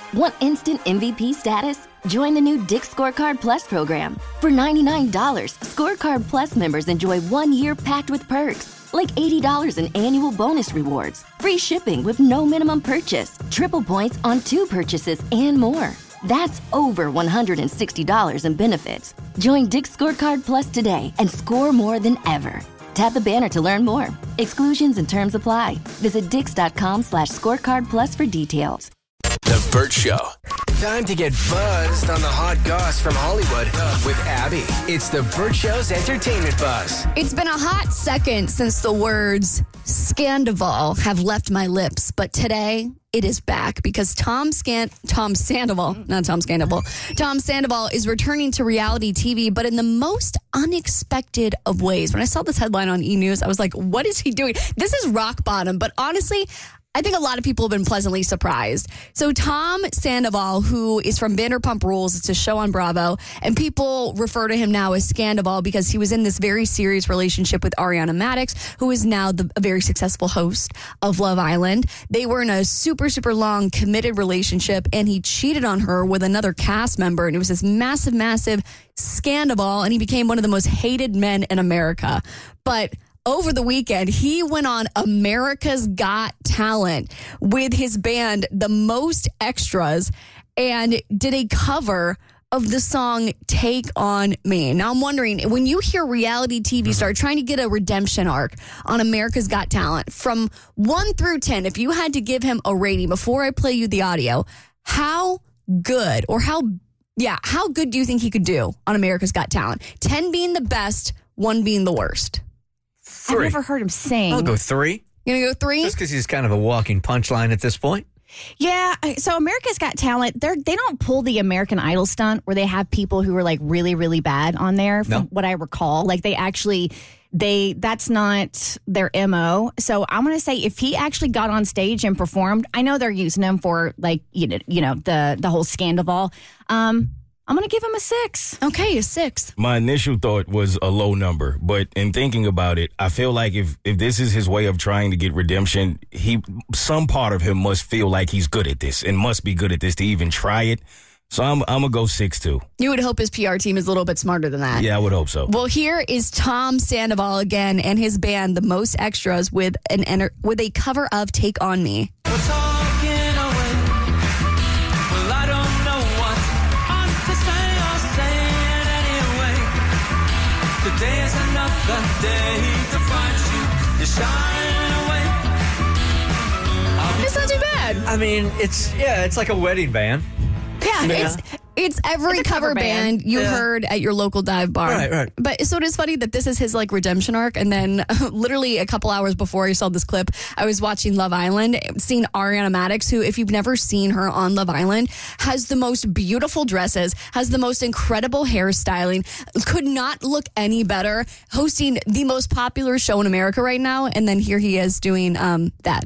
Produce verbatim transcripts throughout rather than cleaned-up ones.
Want instant M V P status? Join the new Dick's Scorecard Plus program. For ninety-nine dollars, Scorecard Plus members enjoy one year packed with perks, like eighty dollars in annual bonus rewards, free shipping with no minimum purchase, triple points on two purchases, and more. That's over one hundred sixty dollars in benefits. Join Dick's Scorecard Plus today and score more than ever. Tap the banner to learn more. Exclusions and terms apply. Visit dix.com slash scorecard plus for details. The Burt Show. Time to get buzzed on the hot goss from Hollywood with Abby. It's the Burt Show's entertainment buzz. It's been a hot second since the words Scandival have left my lips, but today it is back because Tom Scan Tom Sandoval, not Tom Scandival, Tom Sandoval is returning to reality T V, but in the most unexpected of ways. When I saw this headline on E! News, I was like, what is he doing? This is rock bottom, but honestly, I think a lot of people have been pleasantly surprised. So Tom Sandoval, who is from Vanderpump Rules, it's a show on Bravo, and people refer to him now as Scandival because he was in this very serious relationship with Ariana Madix, who is now the, a very successful host of Love Island. They were in a super, super long committed relationship, and he cheated on her with another cast member, and it was this massive, massive scandal, and he became one of the most hated men in America. But over the weekend, he went on America's Got Talent with his band, The Most Extras, and did a cover of the song Take On Me. Now, I'm wondering, when you hear reality T V star trying to get a redemption arc on America's Got Talent, from one through ten, if you had to give him a rating before I play you the audio, how good or how, yeah, how good do you think he could do on America's Got Talent? ten being the best, one being the worst. Three. I've never heard him sing. I'll go three. You gonna go three? Just because he's kind of a walking punchline at this point. Yeah. So America's Got Talent. They're they don't pull the American Idol stunt where they have people who are like really really bad on there. From No. what I recall, like they actually they that's not their M O. So I'm gonna say if he actually got on stage and performed, I know they're using him for like you know you know the the whole scandal. Um. I'm going to give him a six. Okay, a six. My initial thought was a low number, but in thinking about it, I feel like if, if this is his way of trying to get redemption, he some part of him must feel like he's good at this and must be good at this to even try it. So I'm I'm going to go six two. You would hope his P R team is a little bit smarter than that. Yeah, I would hope so. Well, here is Tom Sandoval again and his band, The Most Extras, with an enter- with a cover of Take On Me. Today is another day to find you. You shine away. It's not too bad. I mean, it's, yeah, it's like a wedding band. Yeah, Yeah. it's it's every It's a cover cover band, band. you Yeah. heard at your local dive bar. Right, right. But so it is funny that this is his like redemption arc. And then literally a couple hours before I saw this clip, I was watching Love Island, seeing Ariana Madix, who, if you've never seen her on Love Island, has the most beautiful dresses, has the most incredible hairstyling, could not look any better, hosting the most popular show in America right now. And then here he is doing um, that.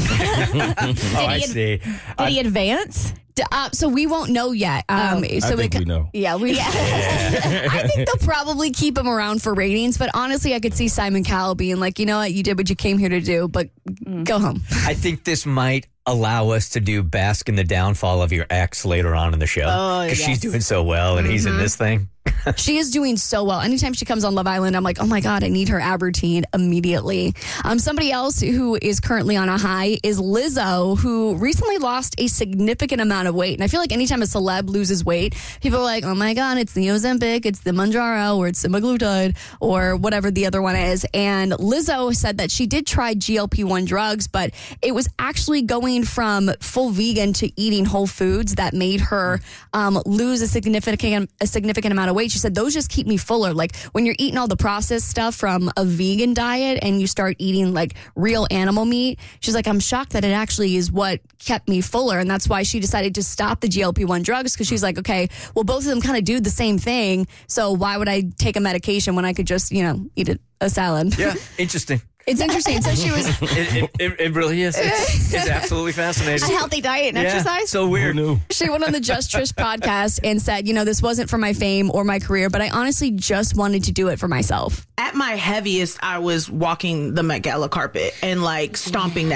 Oh, I he- see. Did he advance? D- Uh, so we won't know yet. Um, Oh. so I think it, we know. Yeah, we. I think they'll probably keep him around for ratings, but honestly, I could see Simon Cowell being like, you know what, you did what you came here to do, but go home. I think this might allow us to do bask in the downfall of your ex later on in the show. Oh, Because yes. she's doing so well and he's in this thing. She is doing so well. Anytime she comes on Love Island, I'm like, oh my God, I need her ab routine immediately. Um, somebody else who is currently on a high is Lizzo, who recently lost a significant amount of weight. And I feel like anytime a celeb loses weight, people are like, oh my God, it's the Ozempic, it's the Mounjaro, or it's semaglutide, or whatever the other one is. And Lizzo said that she did try G L P one drugs, but it was actually going from full vegan to eating whole foods that made her um, lose a significant a significant amount of weight. She said, those just keep me fuller. Like when you're eating all the processed stuff from a vegan diet and you start eating like real animal meat, she's like, I'm shocked that it actually is what kept me fuller. And that's why she decided to stop the G L P one drugs, because she's like, okay, well, both of them kind of do the same thing. So why would I take a medication when I could just, you know, eat a, a salad? Yeah, interesting. It's interesting. So she was It, it, it, it really is. It's, it's absolutely fascinating. A healthy diet and Yeah, exercise? so weird. Who knew? She went on the Just Trish podcast and said, you know, this wasn't for my fame or my career, but I honestly just wanted to do it for myself. At my heaviest, I was walking the Met Gala carpet and like stomping that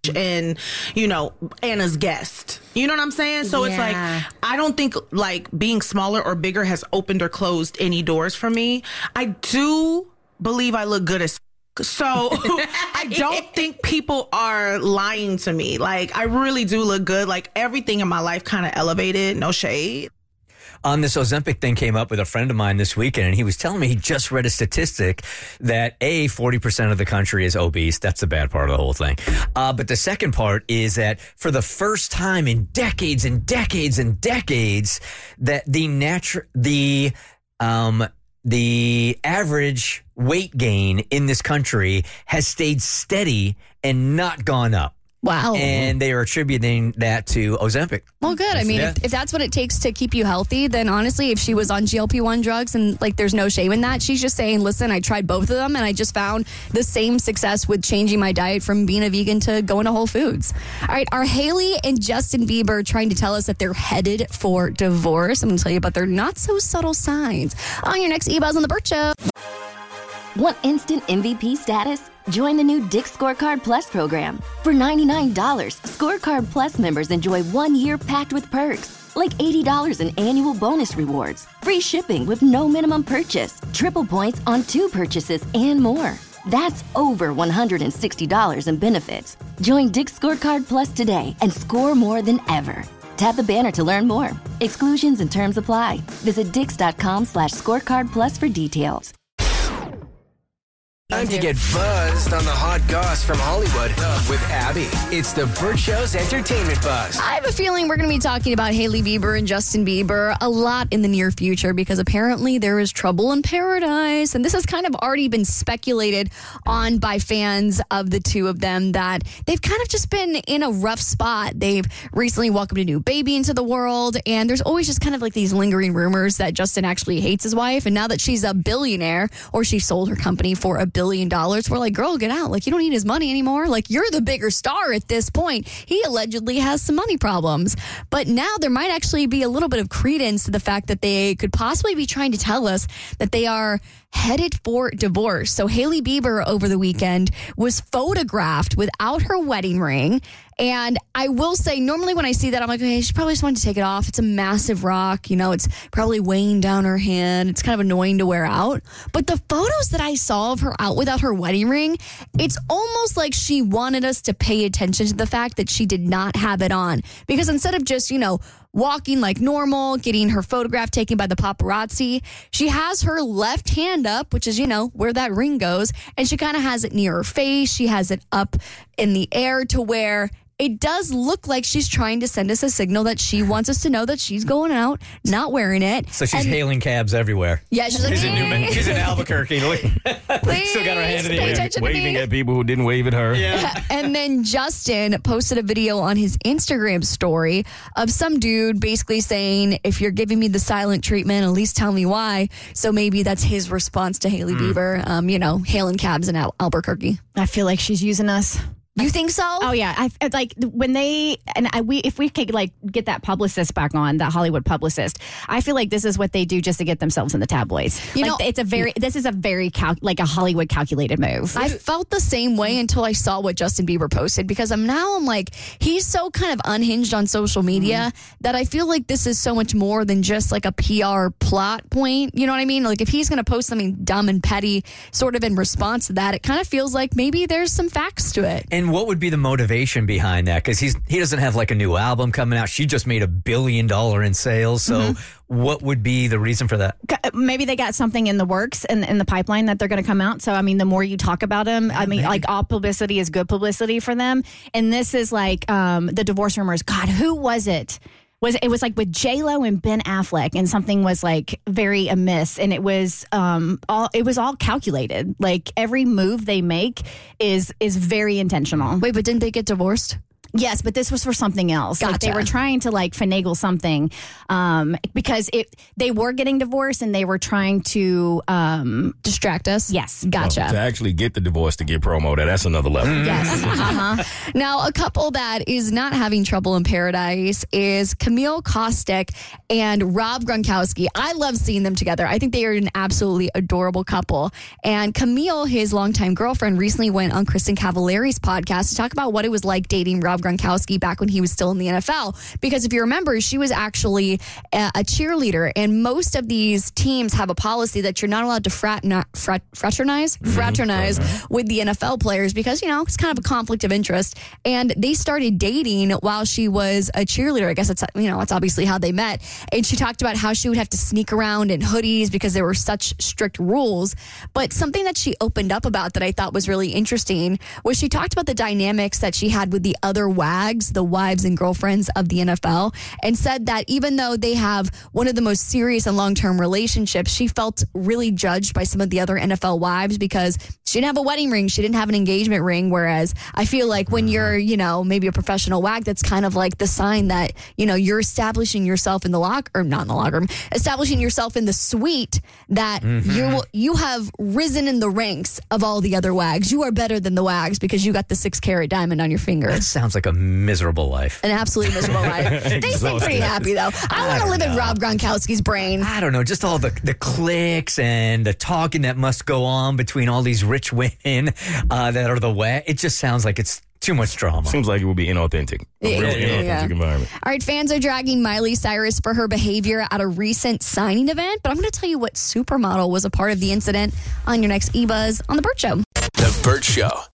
and, you know, Anna's Guest. You know what I'm saying? So Yeah. it's like, I don't think like being smaller or bigger has opened or closed any doors for me. I do believe I look good as so I don't think people are lying to me. Like, I really do look good. Like, everything in my life kind of elevated. No shade. On this Ozempic thing came up with a friend of mine this weekend, and he was telling me he just read a statistic that A, forty percent of the country is obese. That's the bad part of the whole thing. Uh, but the second part is that for the first time in decades and decades and decades, that the natu- the um, the average weight gain in this country has stayed steady and not gone up. Wow. And they are attributing that to Ozempic. Well, good. I mean, Yeah. if, if that's what it takes to keep you healthy, then honestly, if she was on G L P one drugs and like there's no shame in that, she's just saying, listen, I tried both of them and I just found the same success with changing my diet from being a vegan to going to Whole Foods. All right. Are Hailey and Justin Bieber trying to tell us that they're headed for divorce? I'm going to tell you about their not so subtle signs on your next E-Buzz on the Burt Show. Want instant M V P status? Join the new Dick Scorecard Plus program. For ninety-nine dollars, Scorecard Plus members enjoy one year packed with perks, like eighty dollars in annual bonus rewards, free shipping with no minimum purchase, triple points on two purchases, and more. That's over one hundred sixty dollars in benefits. Join Dick Scorecard Plus today and score more than ever. Tap the banner to learn more. Exclusions and terms apply. Visit dix.com slash scorecard plus for details. Time to get buzzed on the hot goss from Hollywood with Abby. It's the Burt Show's Entertainment Buzz. I have a feeling we're going to be talking about Hailey Bieber and Justin Bieber a lot in the near future because apparently there is trouble in paradise. And this has kind of already been speculated on by fans of the two of them that they've kind of just been in a rough spot. They've recently welcomed a new baby into the world. And there's always just kind of like these lingering rumors that Justin actually hates his wife. And now that she's a billionaire or she sold her company for a billion dollars, we're like, girl, get out. Like, you don't need his money anymore. Like, you're the bigger star at this point. He allegedly has some money problems. But now there might actually be a little bit of credence to the fact that they could possibly be trying to tell us that they are headed for divorce. So Hailey Bieber over the weekend was photographed without her wedding ring. And I will say, normally when I see that, I'm like, okay, she probably just wanted to take it off. It's a massive rock. You know, it's probably weighing down her hand. It's kind of annoying to wear out. But the photos that I saw of her out without her wedding ring, it's almost like she wanted us to pay attention to the fact that she did not have it on. Because instead of just, you know, walking like normal, getting her photograph taken by the paparazzi, she has her left hand up, which is, you know, where that ring goes. And she kind of has it near her face. She has it up in the air to where it does look like she's trying to send us a signal that she wants us to know that she's going out, not wearing it. So she's And- hailing cabs everywhere. Yeah, she's like, She's in, Newman. "Hey." She's in Albuquerque. Look. Still got her hand in the Pay air. attention to Waving me. at people who didn't wave at her. Yeah. And then Justin posted a video on his Instagram story of some dude basically saying, if you're giving me the silent treatment, at least tell me why. So maybe that's his response to Hailey Bieber, um, you know, hailing cabs in Al- Albuquerque. I feel like she's using us. You think so? Oh yeah, I it's like when they and I, we if we could like get that publicist back on, that Hollywood publicist. I feel like this is what they do just to get themselves in the tabloids. You like, know- it's a very this is a very cal- like a Hollywood calculated move. I felt the same way until I saw what Justin Bieber posted because I'm now I'm like he's so kind of unhinged on social media that I feel like this is so much more than just like a P R plot point. You know what I mean? Like if he's going to post something dumb and petty sort of in response to that, it kind of feels like maybe there's some facts to it. And what would be the motivation behind that? Because he's he doesn't have like a new album coming out. She just made a billion dollar in sales. So what would be the reason for that? Maybe they got something in the works and in, in the pipeline that they're going to come out. So I mean, the more you talk about them, I mean, like all publicity is good publicity for them. And this is like um, the divorce rumors. God, who was it? Was it was like with J Lo and Ben Affleck, and something was like very amiss, and it was um all it was all calculated. Like every move they make is is very intentional. Wait, but didn't they get divorced? Yes, but this was for something else. Like they Gotcha. were trying to like finagle something um, because it they were getting divorced and they were trying to um, Distract us? yes, Gotcha. To actually get the divorce to get promo, that- that's another level. yes, uh-huh. Now, a couple that is not having trouble in paradise is Camille Kostick and Rob Gronkowski. I love seeing them together. I think they are an absolutely adorable couple. And Camille, his longtime girlfriend, recently went on Kristen Cavallari's podcast to talk about what it was like dating Rob Gronkowski back when he was still in the N F L. Because if you remember, she was actually a, a cheerleader, and most of these teams have a policy that you're not allowed to fraternize, frat, fraternize, fraternize with the N F L players because, you know, it's kind of a conflict of interest. And they started dating while she was a cheerleader. I guess that's, you know, that's obviously how they met. And she talked about how she would have to sneak around in hoodies because there were such strict rules. But something that she opened up about that I thought was really interesting was she talked about the dynamics that she had with the other WAGs, the wives and girlfriends of the N F L, and said that even though they have one of the most serious and long-term relationships, she felt really judged by some of the other N F L wives because she didn't have a wedding ring, she didn't have an engagement ring, whereas I feel like when you're, you know, maybe a professional WAG, that's kind of like the sign that, you know, you're establishing yourself in the locker, or not in the locker room, establishing yourself in the suite that you you have risen in the ranks of all the other WAGs. You are better than the WAGs because you got the six carat diamond on your finger. That sounds like a miserable life. An absolutely miserable life. They seem pretty happy though. I want to live in Rob Gronkowski's brain. I don't know, just all the, the clicks and the talking that must go on between all these rich women uh, that are the WAG. It just sounds like it's too much drama. Seems like it would be inauthentic. A Yeah, real yeah, inauthentic yeah. environment. All right, fans are dragging Miley Cyrus for her behavior at a recent signing event, but I'm going to tell you what supermodel was a part of the incident on your next E-Buzz on The Burt Show. The Burt Show.